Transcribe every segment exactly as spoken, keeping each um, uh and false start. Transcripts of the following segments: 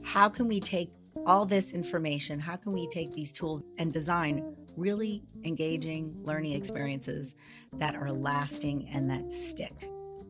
how can we take all this information, how can we take these tools and design really engaging learning experiences that are lasting and that stick?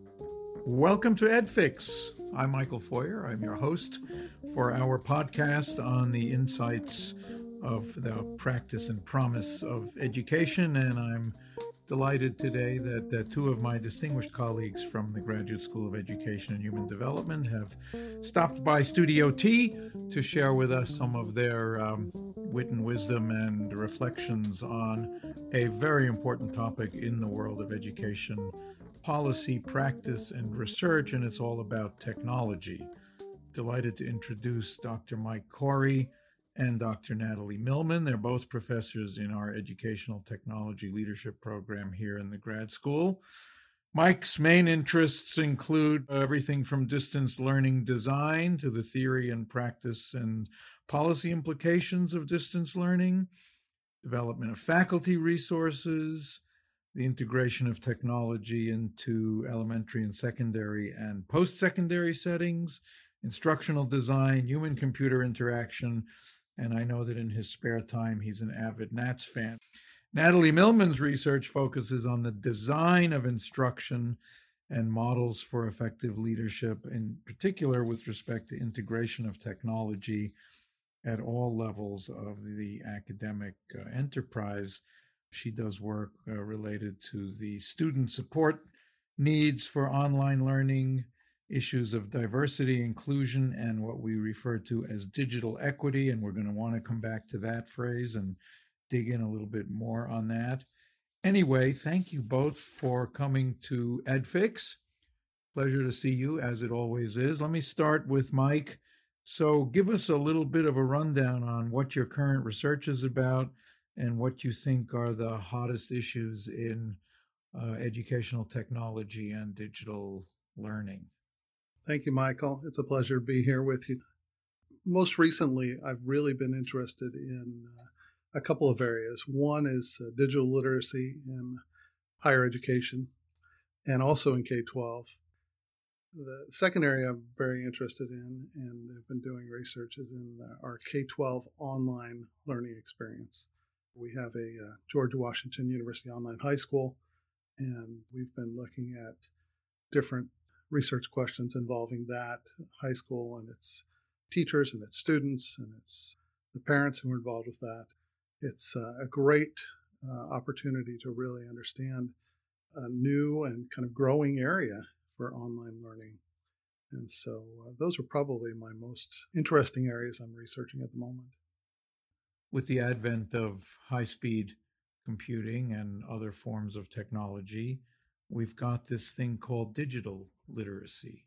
Welcome to EdFix. I'm Michael Foyer. I'm your host for our podcast on the insights of the practice and promise of education. And I'm delighted today that uh, two of my distinguished colleagues from the Graduate School of Education and Human Development have stopped by Studio T to share with us some of their um, wit and wisdom and reflections on a very important topic in the world of education policy, practice, and research, and it's all about technology. Delighted to introduce Doctor Mike Corey and Doctor Natalie Millman. They're both professors in our Educational Technology Leadership Program here in the grad school. Mike's main interests include everything from distance learning design to the theory and practice and policy implications of distance learning, development of faculty resources, the integration of technology into elementary and secondary and post-secondary settings, instructional design, human-computer interaction, and I know that in his spare time, he's an avid Nats fan. Natalie Millman's research focuses on the design of instruction and models for effective leadership, in particular with respect to integration of technology at all levels of the academic uh, enterprise. She does work uh, related to the student support needs for online learning, issues of diversity, inclusion, and what we refer to as digital equity. And we're going to want to come back to that phrase and dig in a little bit more on that. Anyway, thank you both for coming to EdFix. Pleasure to see you, as it always is. Let me start with Mike. So give us a little bit of a rundown on what your current research is about and what you think are the hottest issues in uh, educational technology and digital learning. Thank you, Michael. It's a pleasure to be here with you. Most recently, I've really been interested in uh, a couple of areas. One is uh, digital literacy in higher education and also in K twelve. The second area I'm very interested in and have been doing research is in uh, our K twelve online learning experience. We have a uh, George Washington University Online High School, and we've been looking at different research questions involving that high school and its teachers and its students and its the parents who are involved with that. It's uh, a great uh, opportunity to really understand a new and kind of growing area for online learning. And so uh, those are probably my most interesting areas I'm researching at the moment. With the advent of high-speed computing and other forms of technology, we've got this thing called digital literacy.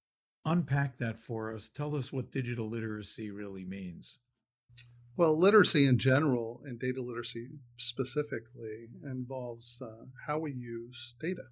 Unpack that for us. Tell us what digital literacy really means. Well, literacy in general and data literacy specifically involves uh, how we use data.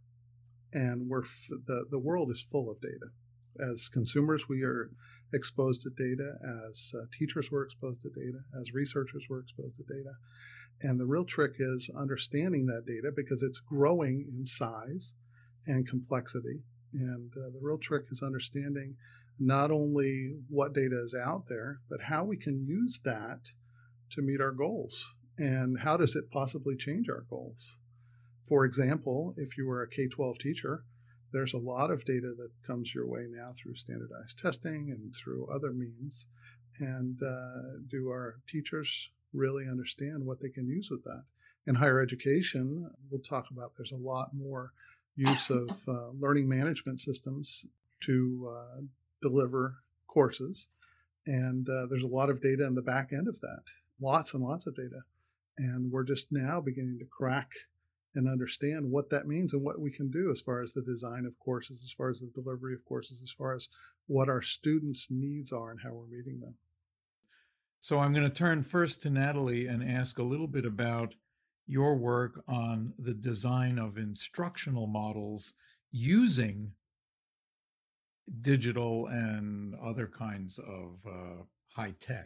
And we're f- the, the world is full of data. As consumers, we are exposed to data. As uh, teachers, we're exposed to data. As researchers, we're exposed to data. And the real trick is understanding that data because it's growing in size and complexity. And uh, the real trick is understanding not only what data is out there, but how we can use that to meet our goals. And how does it possibly change our goals? For example, if you were a K twelve teacher, there's a lot of data that comes your way now through standardized testing and through other means. And uh, do our teachers really understand what they can use with that? In higher education, we'll talk about there's a lot more use of uh, learning management systems to uh, deliver courses. And uh, there's a lot of data in the back end of that, lots and lots of data. And we're just now beginning to crack and understand what that means and what we can do as far as the design of courses, as far as the delivery of courses, as far as what our students' needs are and how we're meeting them. So I'm going to turn first to Natalie and ask a little bit about your work on the design of instructional models using digital and other kinds of uh, high tech.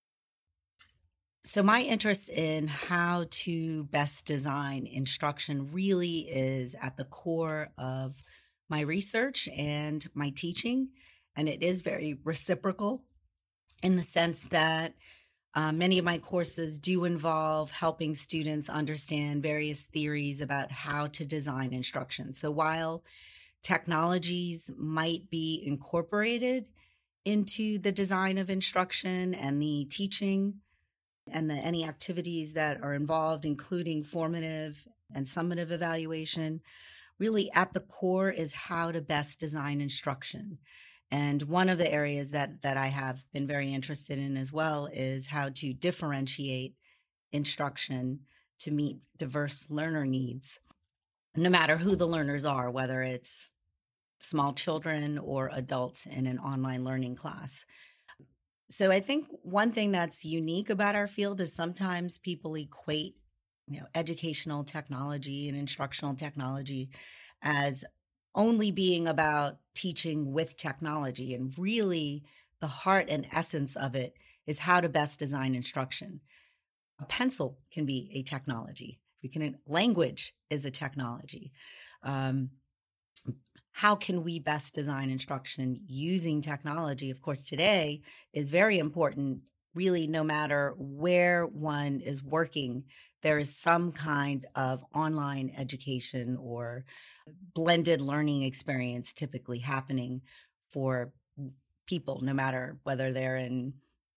So my interest in how to best design instruction really is at the core of my research and my teaching, and it is very reciprocal. in the sense that uh, many of my courses do involve helping students understand various theories about how to design instruction. So while technologies might be incorporated into the design of instruction and the teaching and the any activities that are involved, including formative and summative evaluation, really at the core is how to best design instruction. And one of the areas that that I have been very interested in as well is how to differentiate instruction to meet diverse learner needs, no matter who the learners are, whether it's small children or adults in an online learning class. So I think one thing that's unique about our field is sometimes people equate, you know, educational technology and instructional technology as only being about teaching with technology. And really, the heart and essence of it is how to best design instruction. A pencil can be a technology. We can language is a technology. Um, how can we best design instruction using technology? Of course, today is very important. Really, no matter where one is working, there is some kind of online education or blended learning experience typically happening for people, no matter whether they're in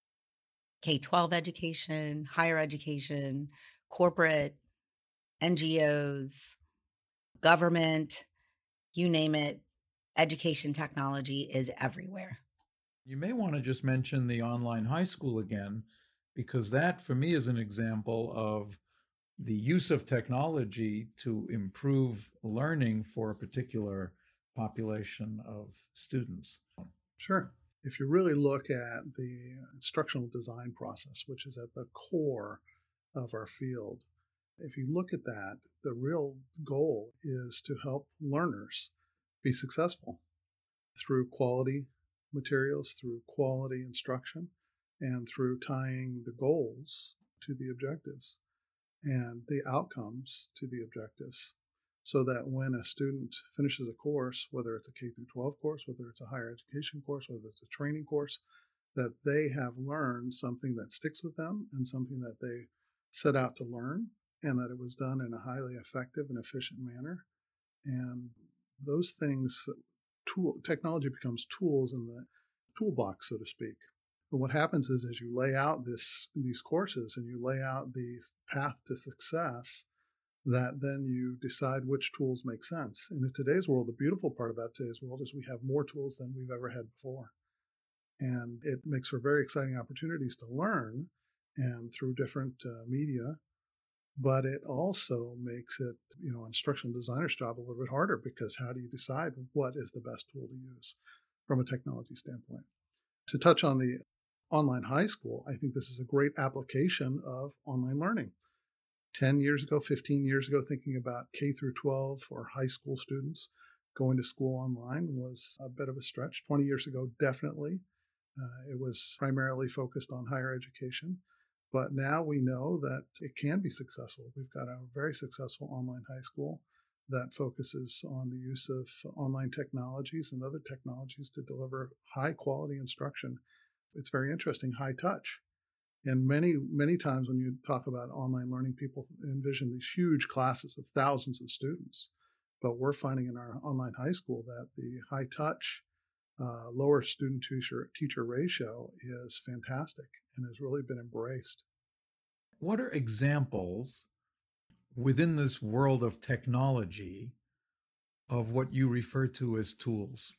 K twelve education, higher education, corporate, N G Os, government, you name it, education technology is everywhere. You may want to just mention the online high school again, because that for me is an example of the use of technology to improve learning for a particular population of students. Sure. If you really look at the instructional design process, which is at the core of our field, if you look at that, the real goal is to help learners be successful through quality materials, through quality instruction, and through tying the goals to the objectives and the outcomes to the objectives, so that when a student finishes a course, whether it's a K through twelve course, whether it's a higher education course, whether it's a training course, that they have learned something that sticks with them and something that they set out to learn, and that it was done in a highly effective and efficient manner. And those things, tool technology becomes tools in the toolbox, so to speak. But what happens is, as you lay out this these courses and you lay out the path to success, that then you decide which tools make sense. And in today's world, the beautiful part about today's world is we have more tools than we've ever had before. And it makes for very exciting opportunities to learn and through different uh, media. But it also makes it, you know, instructional designer's job a little bit harder, because how do you decide what is the best tool to use from a technology standpoint? To touch on the online high school, I think this is a great application of online learning. ten years ago, fifteen years ago, thinking about K through twelve or high school students going to school online was a bit of a stretch. twenty years ago, definitely. Uh, it was primarily focused on higher education. But now we know that it can be successful. We've got a very successful online high school that focuses on the use of online technologies and other technologies to deliver high quality instruction. It's very interesting, high touch. And many, many times when you talk about online learning, people envision these huge classes of thousands of students. But we're finding in our online high school that the high touch, uh, lower student teacher teacher ratio is fantastic and has really been embraced. What are examples within this world of technology of what you refer to as tools?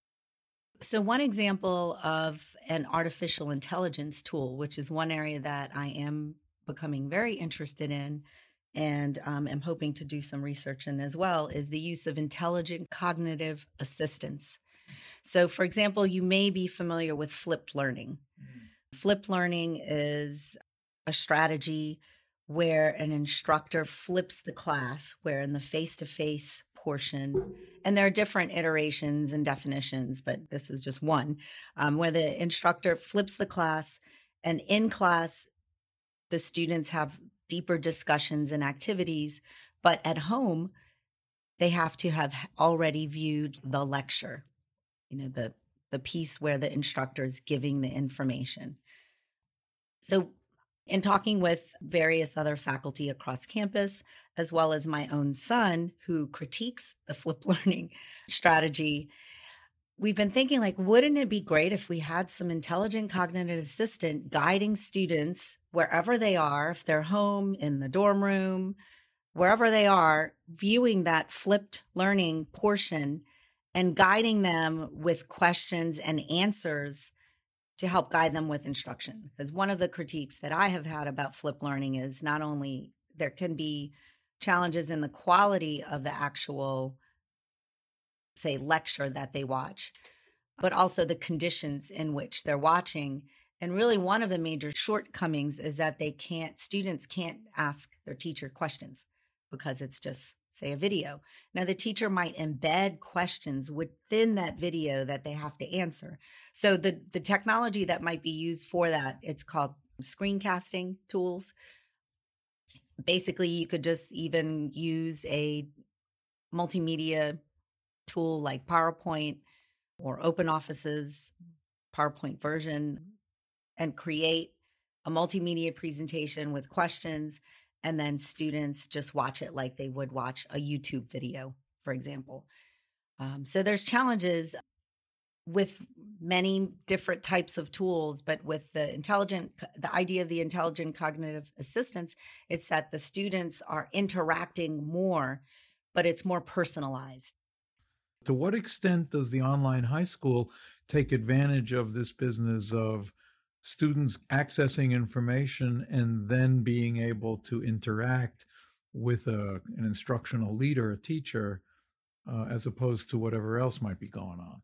So one example of an artificial intelligence tool, which is one area that I am becoming very interested in and um, am hoping to do some research in as well, is the use of intelligent cognitive assistance. So, for example, you may be familiar with flipped learning. Mm. Flipped learning is a strategy where an instructor flips the class, where in the face-to-face portion, and there are different iterations and definitions, but this is just one, um, where the instructor flips the class, and in class, the students have deeper discussions and activities, but at home, they have to have already viewed the lecture, you know, the the piece where the instructor is giving the information. So in talking with various other faculty across campus, as well as my own son who critiques the flipped learning strategy, we've been thinking, like, wouldn't it be great if we had some intelligent cognitive assistant guiding students wherever they are, if they're home, in the dorm room, wherever they are, viewing that flipped learning portion and guiding them with questions and answers to help guide them with instruction. Because one of the critiques that I have had about flipped learning is not only there can be challenges in the quality of the actual, say, lecture that they watch, but also the conditions in which they're watching. And really one of the major shortcomings is that they can't, students can't ask their teacher questions because it's just, say, a video. Now, the teacher might embed questions within that video that they have to answer. So the, the technology that might be used for that, it's called screencasting tools. Basically, you could just even use a multimedia tool like PowerPoint or OpenOffice's PowerPoint version and create a multimedia presentation with questions, and then students just watch it like they would watch a YouTube video, for example. Um, so there's challenges with many different types of tools, but with the intelligent, the idea of the intelligent cognitive assistance, it's that the students are interacting more, but it's more personalized. To what extent does the online high school take advantage of this business of students accessing information and then being able to interact with a, an instructional leader, a teacher, uh, as opposed to whatever else might be going on?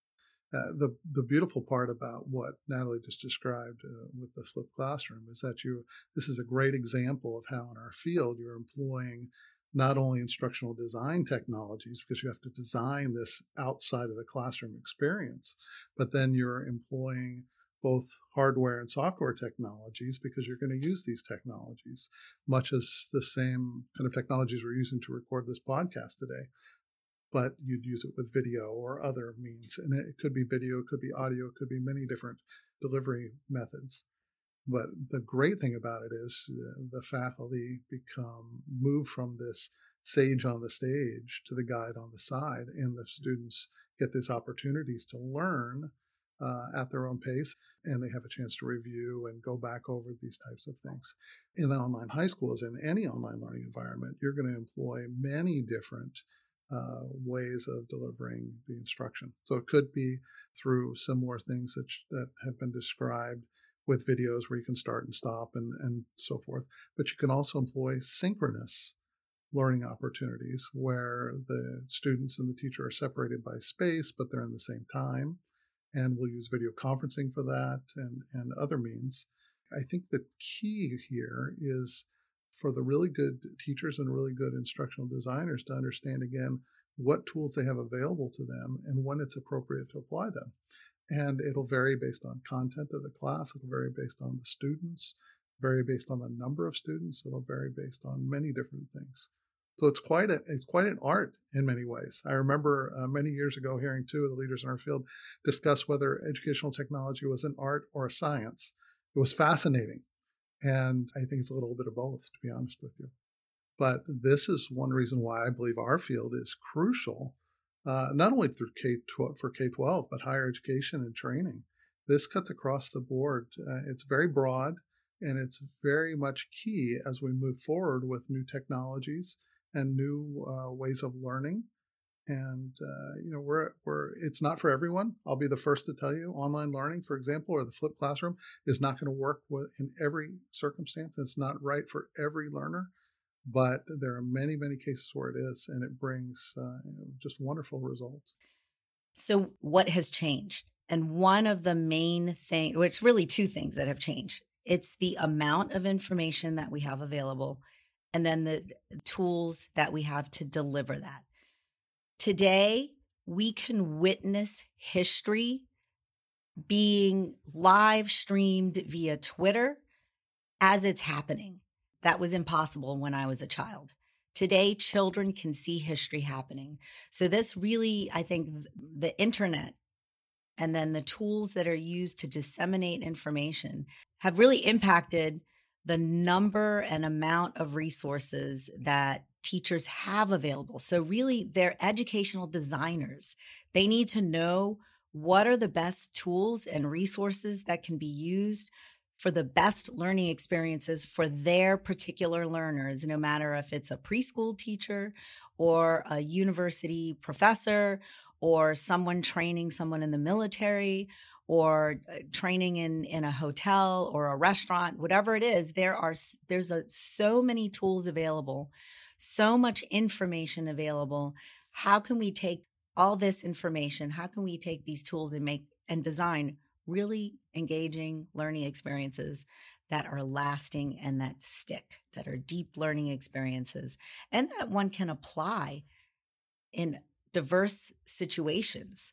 Uh, the the beautiful part about what Natalie just described uh, with the flipped classroom is that you this is a great example of how in our field you're employing not only instructional design technologies, because you have to design this outside of the classroom experience, but then you're employing both hardware and software technologies because you're going to use these technologies, much as the same kind of technologies we're using to record this podcast today. But you'd use it with video or other means. And it could be video, it could be audio, it could be many different delivery methods. But the great thing about it is the faculty become moved from this sage on the stage to the guide on the side, and the students get these opportunities to learn uh, at their own pace, and they have a chance to review and go back over these types of things. In the online high schools, in any online learning environment, you're going to employ many different uh, ways of delivering the instruction. So it could be through similar things that, that have been described with videos where you can start and stop and, and so forth. But you can also employ synchronous learning opportunities where the students and the teacher are separated by space, but they're in the same time. And we'll use video conferencing for that and, and other means. I think the key here is for the really good teachers and really good instructional designers to understand, again, what tools they have available to them and when it's appropriate to apply them. And it'll vary based on content of the class. It'll vary based on the students, vary based on the number of students. It'll vary based on many different things. So it's quite a it's quite an art in many ways. I remember uh, many years ago hearing two of the leaders in our field discuss whether educational technology was an art or a science. It was fascinating. And I think it's a little bit of both, to be honest with you. But this is one reason why I believe our field is crucial, uh, not only through K twelve for K twelve, but higher education and training. This cuts across the board. Uh, it's very broad, and it's very much key as we move forward with new technologies and new uh, ways of learning. And, uh, you know, we're, we're, it's not for everyone. I'll be the first to tell you online learning, for example, or the flipped classroom is not going to work with, in every circumstance. It's not right for every learner, but there are many, many cases where it is, and it brings uh, you know, just wonderful results. So what has changed? And one of the main things, well, it's really two things that have changed. It's the amount of information that we have available, and then the tools that we have to deliver that. Today, we can witness history being live streamed via Twitter as it's happening. That was impossible when I was a child. Today, children can see history happening. So this really, I think the internet and then the tools that are used to disseminate information have really impacted the number and amount of resources that teachers have available. So, really, they're educational designers. They need to know what are the best tools and resources that can be used for the best learning experiences for their particular learners, no matter if it's a preschool teacher or a university professor or someone training someone in the military or uh, training in in a hotel or a restaurant, whatever it is. There are s- there's a, so many tools available, so much information available. How can we take all this information? How can we take these tools and make and design really engaging learning experiences that are lasting and that stick, that are deep learning experiences, and that one can apply in diverse situations?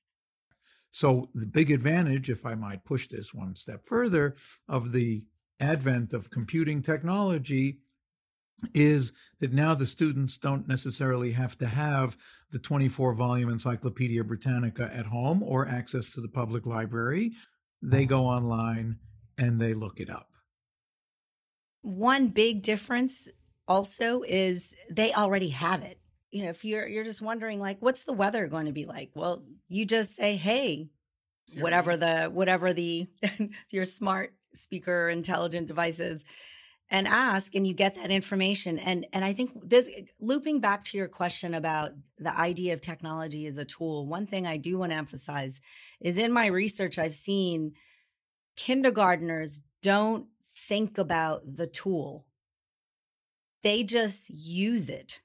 So, the big advantage, if I might push this one step further, of the advent of computing technology is that now the students don't necessarily have to have the twenty-four volume Encyclopedia Britannica at home or access to the public library. They go online and they look it up. One big difference also is they already have it. You know, if you're you're just wondering like what's the weather going to be like? Well, you just say, "Hey, whatever the whatever the your smart speaker intelligent devices," and ask, and you get that information. And and I think this, looping back to your question about the idea of technology as a tool, one thing I do want to emphasize is in my research, I've seen kindergartners don't think about the tool. They just use it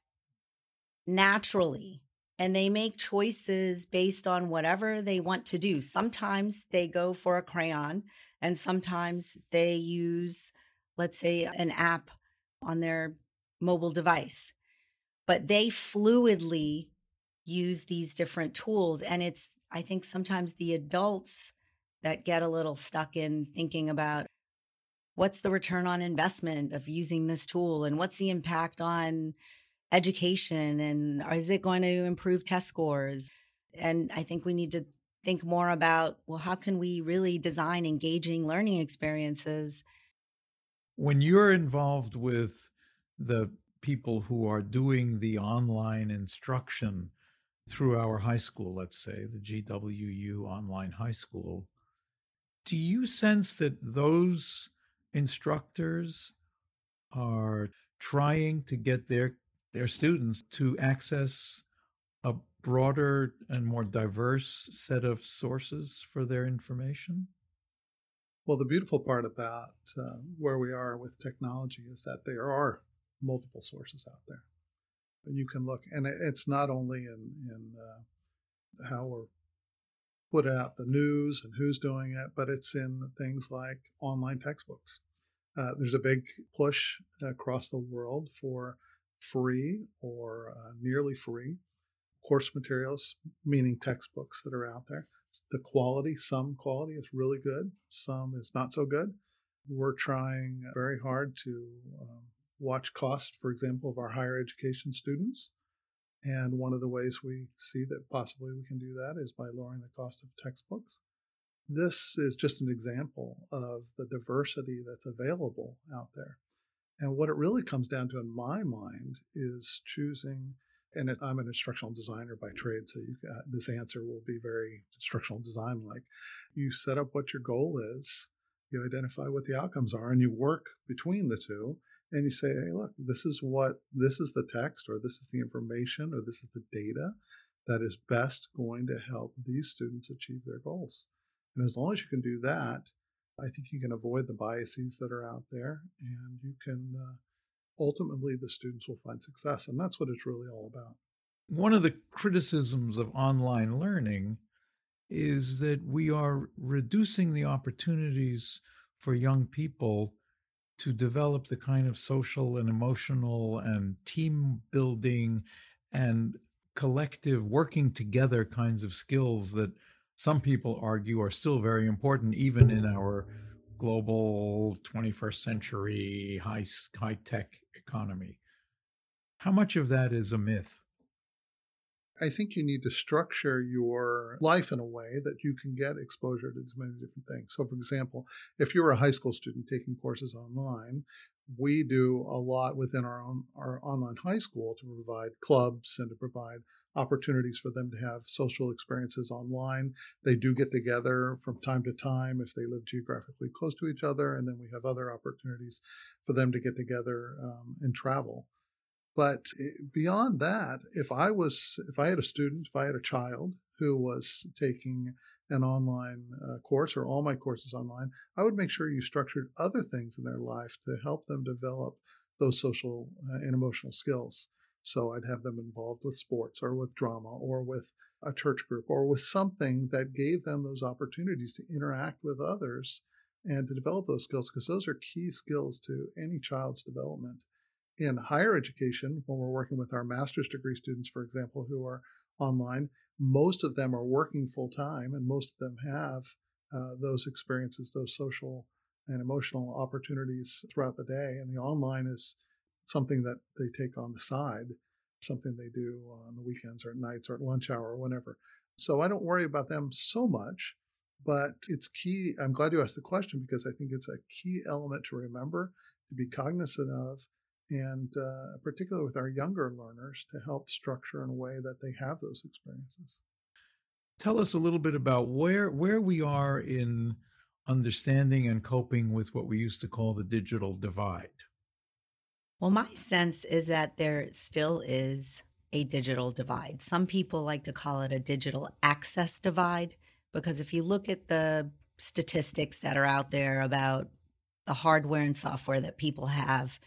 naturally. And they make choices based on whatever they want to do. Sometimes they go for a crayon, and sometimes they use, let's say, an app on their mobile device. But they fluidly use these different tools. And it's, I think, sometimes the adults that get a little stuck in thinking about what's the return on investment of using this tool and what's the impact on education, and is it going to improve test scores? And I think we need to think more about, well, how can we really design engaging learning experiences? When you're involved with the people who are doing the online instruction through our high school, let's say the G W U Online High School, do you sense that those instructors are trying to get their their students to access a broader and more diverse set of sources for their information? Well, the beautiful part about uh, where we are with technology is that there are multiple sources out there. You can look, and it's not only in, in uh, how we're put out the news and who's doing it, but it's in things like online textbooks. Uh, there's a big push across the world for free or uh, nearly free course materials, meaning textbooks that are out there. The quality, some quality is really good, some is not so good. We're trying very hard to um, watch cost, for example, of our higher education students. And one of the ways we see that possibly we can do that is by lowering the cost of textbooks. This is just an example of the diversity that's available out there. And what it really comes down to in my mind is choosing, and it, I'm an instructional designer by trade, so you, uh, this answer will be very instructional design-like. You set up what your goal is, you identify what the outcomes are, and you work between the two, and you say, hey, look, this is what, this is the text, or this is the information, or this is the data that is best going to help these students achieve their goals. And as long as you can do that, I think you can avoid the biases that are out there, and you can uh, ultimately the students will find success. And that's what it's really all about. One of the criticisms of online learning is that we are reducing the opportunities for young people to develop the kind of social and emotional and team building and collective working together kinds of skills that some people argue are still very important, even in our global twenty-first century high, high-tech economy. How much of that is a myth? I think you need to structure your life in a way that you can get exposure to as many different things. So, for example, if you're a high school student taking courses online, we do a lot within our own our online high school to provide clubs and to provide opportunities for them to have social experiences online. They do get together from time to time if they live geographically close to each other, and then we have other opportunities for them to get together um, and travel. But beyond that, if I was, if I had a student, if I had a child who was taking an online uh, course or all my courses online, I would make sure you structured other things in their life to help them develop those social uh, and emotional skills. So I'd have them involved with sports or with drama or with a church group or with something that gave them those opportunities to interact with others and to develop those skills, because those are key skills to any child's development. In higher education, when we're working with our master's degree students, for example, who are online, most of them are working full time, and most of them have uh, those experiences, those social and emotional opportunities throughout the day. And the online is something that they take on the side, something they do on the weekends or at nights or at lunch hour or whenever. So I don't worry about them so much, but it's key. I'm glad you asked the question, because I think it's a key element to remember, to be cognizant of, and uh, particularly with our younger learners, to help structure in a way that they have those experiences. Tell us a little bit about where where we are in understanding and coping with what we used to call the digital divide. Well, my sense is that there still is a digital divide. Some people like to call it a digital access divide, because if you look at the statistics that are out there about the hardware and software that people have,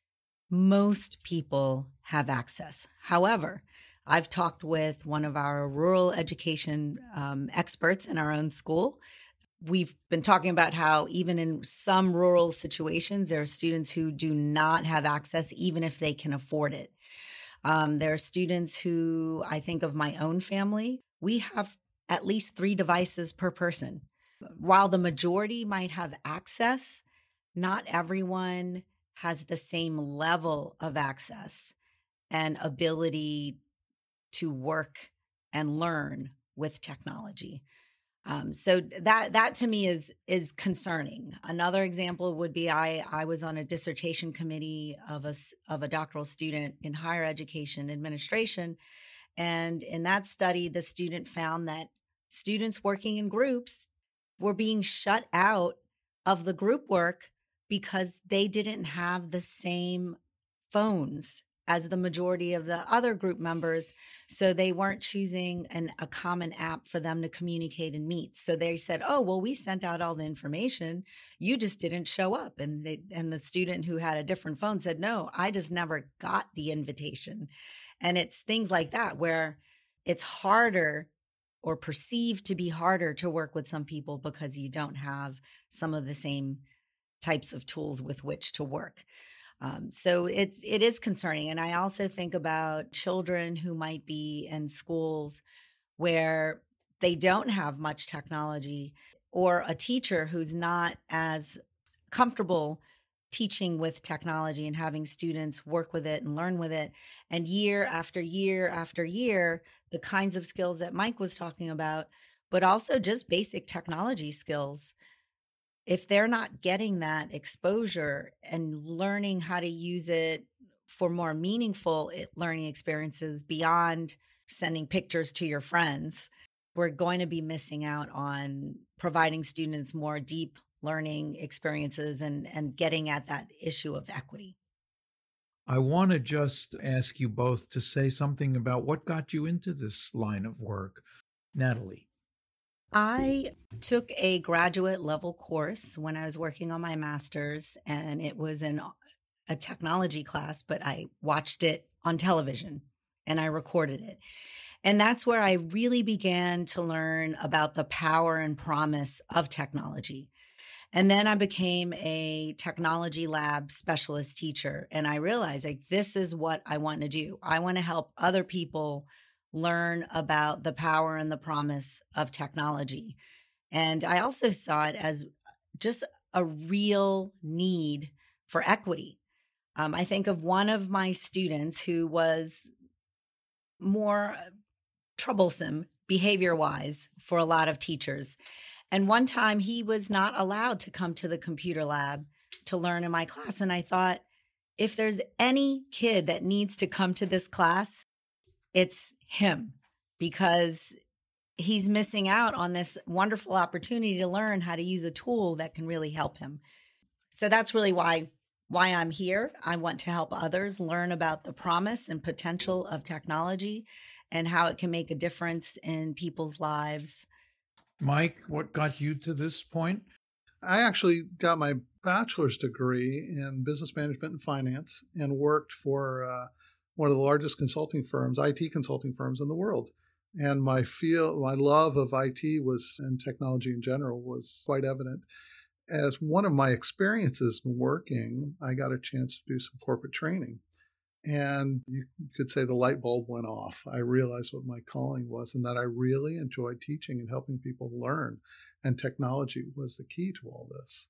most people have access. However, I've talked with one of our rural education um, experts in our own school. We've been talking about how even in some rural situations, there are students who do not have access, even if they can afford it. Um, there are students who, I think of my own family, we have at least three devices per person. While the majority might have access, not everyone has the same level of access and ability to work and learn with technology. Um, so that that to me is is concerning. Another example would be I I was on a dissertation committee of a of a doctoral student in higher education administration, and in that study, the student found that students working in groups were being shut out of the group work because they didn't have the same phones as the majority of the other group members. So they weren't choosing an, a common app for them to communicate and meet. So they said, oh, well, we sent out all the information. You just didn't show up. And they, and the student who had a different phone said, no, I just never got the invitation. And it's things like that where it's harder or perceived to be harder to work with some people because you don't have some of the same types of tools with which to work. Um, so it's it is concerning. And I also think about children who might be in schools where they don't have much technology, or a teacher who's not as comfortable teaching with technology and having students work with it and learn with it. And year after year after year, the kinds of skills that Mike was talking about, but also just basic technology skills, if they're not getting that exposure and learning how to use it for more meaningful learning experiences beyond sending pictures to your friends, we're going to be missing out on providing students more deep learning experiences and, and getting at that issue of equity. I want to just ask you both to say something about what got you into this line of work. Natalie. I took a graduate level course when I was working on my master's, and it was in a technology class, but I watched it on television and I recorded it. And that's where I really began to learn about the power and promise of technology. And then I became a technology lab specialist teacher, and I realized, like, this is what I want to do. I want to help other people learn about the power and the promise of technology. And I also saw it as just a real need for equity. Um, I think of one of my students who was more troublesome behavior-wise for a lot of teachers. And one time he was not allowed to come to the computer lab to learn in my class. And I thought, if there's any kid that needs to come to this class, it's him, because he's missing out on this wonderful opportunity to learn how to use a tool that can really help him. So that's really why why I'm here. I want to help others learn about the promise and potential of technology and how it can make a difference in people's lives. Mike, what got you to this point? I actually got my bachelor's degree in business management and finance and worked for uh, one of the largest consulting firms, I T consulting firms in the world. And my feel, my love of I T was, and technology in general, was quite evident. As one of my experiences in working, I got a chance to do some corporate training. And you could say the light bulb went off. I realized what my calling was and that I really enjoyed teaching and helping people learn. And technology was the key to all this.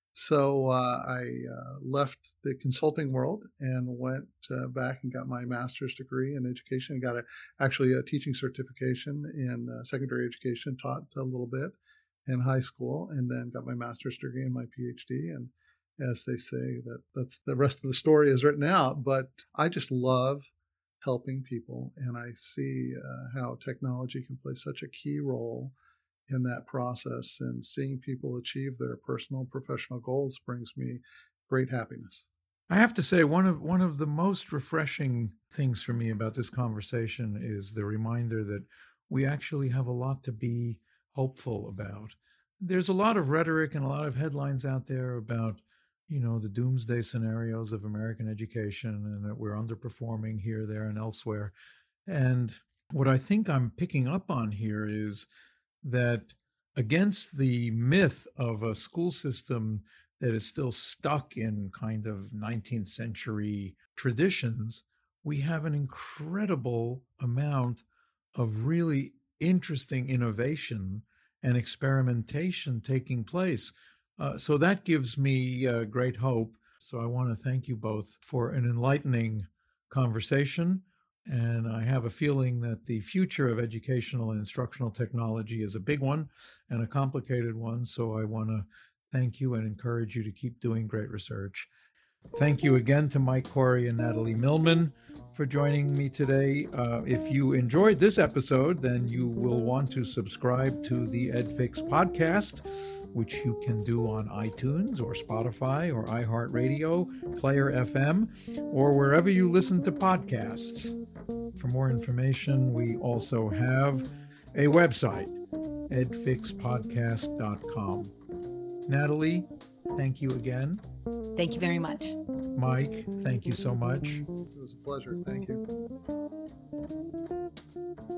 So uh, I uh, left the consulting world and went uh, back and got my master's degree in education. Got a, actually a teaching certification in uh, secondary education, taught a little bit in high school, and then got my master's degree and my PhD. And as they say, that that's the rest of the story is written out. But I just love helping people, and I see uh, how technology can play such a key role in that process, and seeing people achieve their personal and professional goals brings me great happiness. I have to say, one of one of the most refreshing things for me about this conversation is the reminder that we actually have a lot to be hopeful about. There's a lot of rhetoric and a lot of headlines out there about, you know, the doomsday scenarios of American education and that we're underperforming here, there, and elsewhere. And what I think I'm picking up on here is that against the myth of a school system that is still stuck in kind of nineteenth century traditions, we have an incredible amount of really interesting innovation and experimentation taking place. Uh, so that gives me uh, great hope. So I want to thank you both for an enlightening conversation. And I have a feeling that the future of educational and instructional technology is a big one and a complicated one. So I want to thank you and encourage you to keep doing great research. Thank you again to Mike Corey and Natalie Millman for joining me today. Uh, if you enjoyed this episode, then you will want to subscribe to the EdFix podcast, which you can do on iTunes or Spotify or iHeartRadio, Player F M, or wherever you listen to podcasts. For more information, we also have a website, ed fix podcast dot com. Natalie, thank you again. Thank you very much. Mike, thank you so much. It was a pleasure. Thank you.